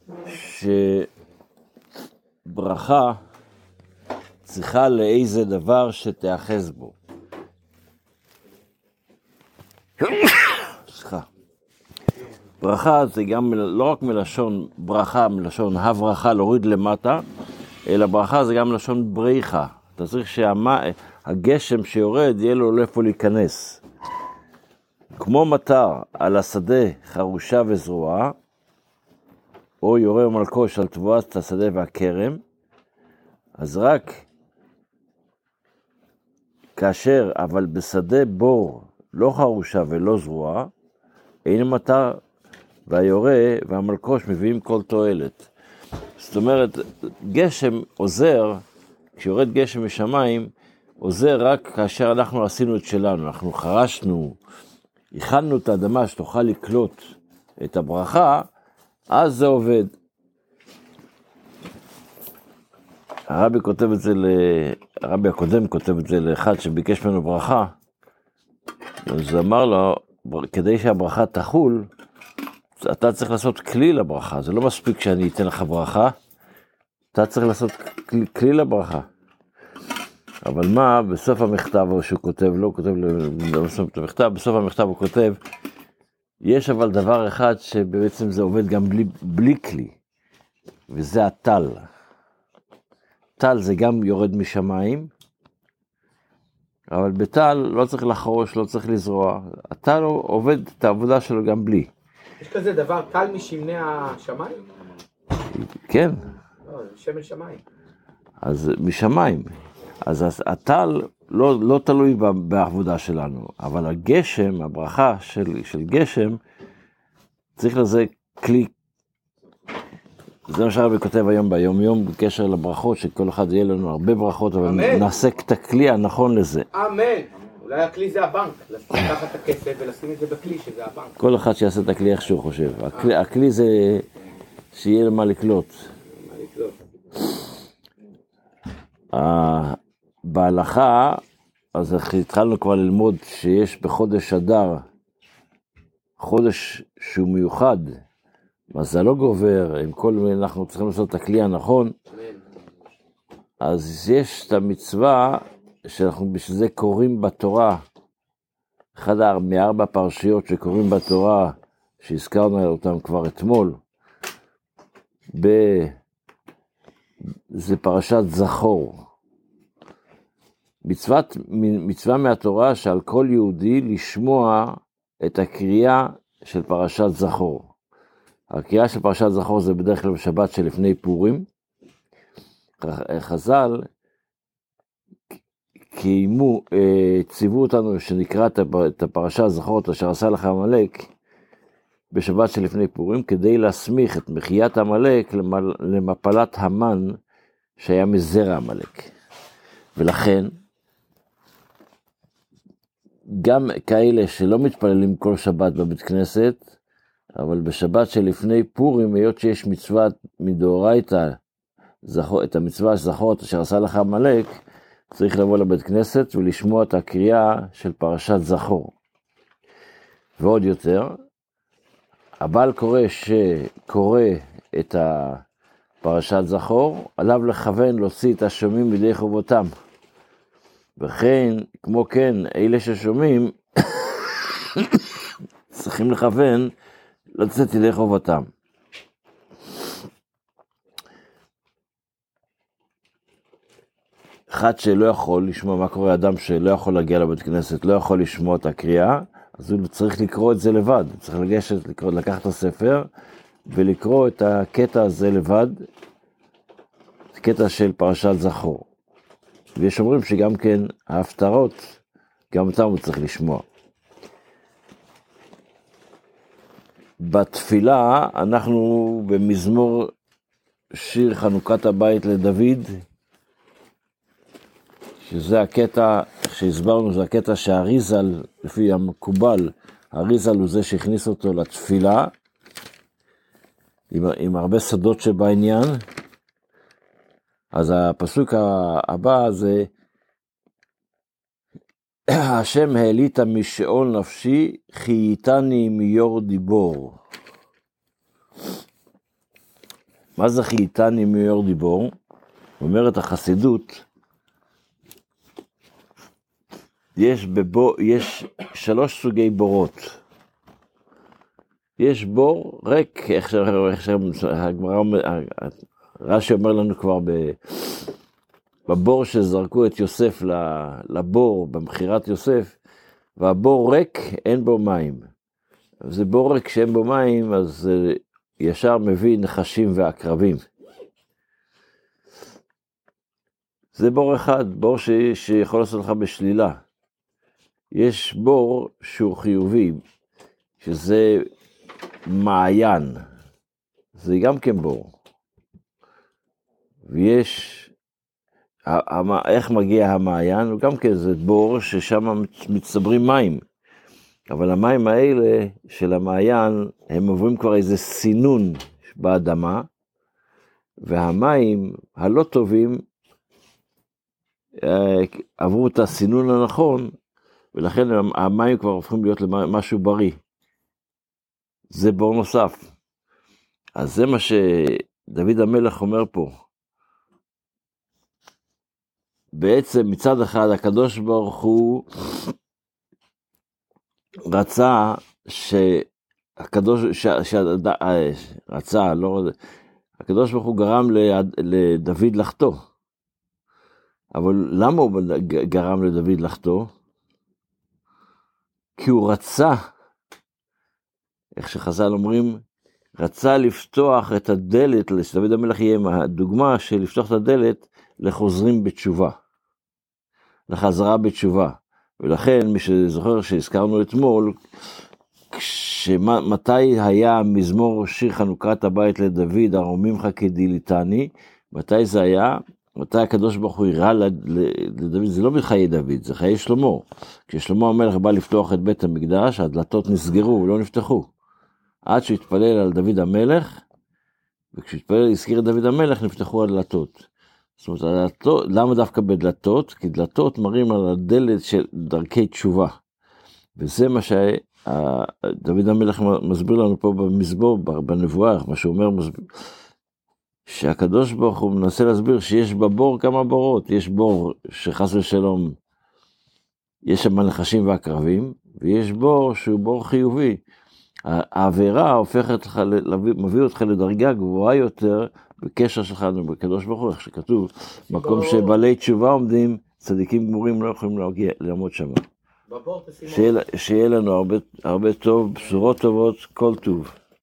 שברכה צריכה לאיזה דבר שתאחז בו. סליחה. ברכה זה גם לא רק מלשון ברכה, מלשון הברכה להוריד למטה, אלא ברכה זה גם מלשון בריחה. אתה צריך שהגשם שיורד יהיה לו לאיפה להיכנס. כמו מטר על השדה חרושה וזרועה, או יורה מלקוש על תבואת השדה והכרם, אז רק כאשר, אבל בשדה בור לא חרושה ולא זרועה, אין מטר והיורה והמלקוש מביאים כל תועלת. זאת אומרת, גשם עוזר, כשיורד גשם משמיים, עוזר רק כאשר אנחנו עשינו את שלנו. אנחנו חרשנו, הכנו את האדמה שתוכל לקלוט את הברכה, אז זה עובד. הרבי כותב את זה, הרבי הקודם כותב את זה לאחד שביקש ממנו ברכה, אז אמר לו, כדי שהברכה תחול, אתה צריך לעשות כלי לברכה, זה לא מספיק שאני אתן לך ברכה, אתה צריך לעשות כלי לברכה. אבל מה, בסוף המכתב, או שהוא כותב, לא כותב בסוף המכתב, בסוף המכתב הוא כותב, יש אבל דבר אחד שבעצם זה עובד גם בלי כלי, וזה הטל. טל זה גם יורד משמיים, אבל בטל לא צריך לחרוש, לא צריך לזרוע. הטל עובד את העבודה שלו גם בלי. יש כזה דבר, טל משמני השמיים? כן. לא, זה שמן שמיים. אז משמיים. אז הטל לא תלוי בעבודה שלנו, אבל הגשם, הברכה של גשם, צריך לזה כלי. זה מה שהרבי כותב היום ביום בקשר לברכות, שכל אחד יהיה לנו הרבה ברכות, אבל נעשה את הכלי הנכון לזה. אמן. אולי הכלי זה הבנק, לקחת את הכסף ולשים את זה בכלי שזה הבנק. כל אחד שיעשה את הכלי איך שהוא חושב. הכלי זה שיהיה למה לקלוט. בהלכה, אז התחלנו כבר ללמוד שיש בחודש אדר, חודש שהוא מיוחד, מזלו גובר, עם כל אנחנו צריכים לעשות את הכלי הנכון, אז יש את המצווה שאנחנו בשביל זה קוראים בתורה, אחד מארבע פרשיות שקוראים בתורה, שהזכרנו אותם כבר אתמול, זה פרשת זכור. מצווה מהתורה שעל כל יהודי לשמוע את הקריאה של פרשת זכור. הקריאה של פרשת זכור זה בדרך כלל בשבת שלפני פורים. חז"ל קיימו, ציוו אותנו שנקרא את הפרשת זכור אשר עשה לך עמלק בשבת שלפני פורים, כדי להסמיך את מחיית עמלק למפלת המן שהיה מזרע עמלק. ולכן גם כאלה שלא מתפללים כל שבת בבית כנסת, אבל בשבת שלפני פורים, היות שיש מצווה מדאורייתא, את המצווה זכור אשר עשה לך עמלק, צריך לבוא לבית כנסת ולשמוע את הקריאה של פרשת זכור. ועוד יותר, הבעל שקורא את פרשת זכור, עליו לכוון להוציא את השומעים בידי חובותם. וכן, כמו כן, אלה ששומעים, צריכים לכוון לצאת ידי חובתם. אחד שלא יכול לשמוע מה קורה, אדם שלא יכול להגיע לבית כנסת, לא יכול לשמוע את הקריאה, אז הוא צריך לקרוא את זה לבד. צריך לגשת, לקחת את הספר ולקרוא את הקטע הזה לבד, קטע של פרשת זכור. ויש אומרים שגם כן ההפטרות, גם אותם הוא צריך לשמוע. בתפילה אנחנו במזמור שיר חנוכת הבית לדוד, שזה הקטע שהסברנו, זה הקטע שהאריזל, לפי המקובל, האריזל הוא זה שהכניס אותו לתפילה, עם הרבה סודות שבעניין. אז הפסוק הבא זה, השם העלית משאול נפשי, חייתני מיור דיבור. מה זה חייתני מאור דיבור? אומרת החסידות, יש 3 סוגי בורות. יש בור ריק, איך שהגמרא, רש"י אומר לנו כבר בבור שזרקו את יוסף לבור, במחירת יוסף, והבור ריק, אין בו מים. זה בור ריק שאין בו מים, אז ישר מביא נחשים ועקרבים. זה בור אחד, בור שיכול לעשות לך בשלילה. יש בור שהוא חיובי, שזה מעיין, זה גם כן בור. ויש, איך מגיע המעיין? הוא גם כן, זה בור ששם מצטברים מים. אבל המים האלה של המעיין, הם עוברים כבר איזה סינון באדמה, והמים הלא טובים עברו את הסינון הנכון, ולכן המים כבר הופכים להיות למשהו בריא. זה בור נוסף. אז זה מה שדוד המלך אומר פה. בעצם מצד אחד הקדוש ברוך הוא רצה הקדוש ברוך הוא גרם לדוד לחטוא. אבל למה הוא גרם לדוד לחטוא? כי הוא רצה, איך שחז"ל אומרים, רצה לפתוח את הדלת, שדוד המלך יהיה הדוגמה של לפתוח את הדלת לחוזרים בתשובה, לחזרה בתשובה. ולכן מי שזוכר שהזכרנו אתמול, מתי היה מזמור שיר חנוכת הבית לדוד, ארומים לך כדיליתני, מתי זה היה? מתי הקדוש ברוך הוא הראה לדוד? זה לא בחיי דוד, זה חיי שלמה. כששלמה המלך בא לפתוח את בית המקדש, הדלתות נסגרו ולא נפתחו. עד שהתפלל על דוד המלך, וכשהתפלל הזכיר את דוד המלך, נפתחו הדלתות. זאת אומרת, למה דווקא בדלתות? כי דלתות מראים על הדלת של דרכי תשובה. וזה מה שדוד המלך מסביר לנו פה במזמור, בנבואה, מה שהוא אומר, שהקדוש ברוך הוא מנסה להסביר שיש בבור כמה בורות. יש בור שחס ושלום, יש שם נחשים ועקרבים, ויש בור שהוא בור חיובי. העבירה הופכת לך, מביא אותך לדרגה גבוהה יותר, בקשר שלך בקדוש ברוך הוא, איך שכתוב, מקום שבעלי תשובה עומדים, צדיקים גמורים לא יכולים לעמוד שם. שיהיה לנו הרבה טוב, בשורות טובות, כל טוב.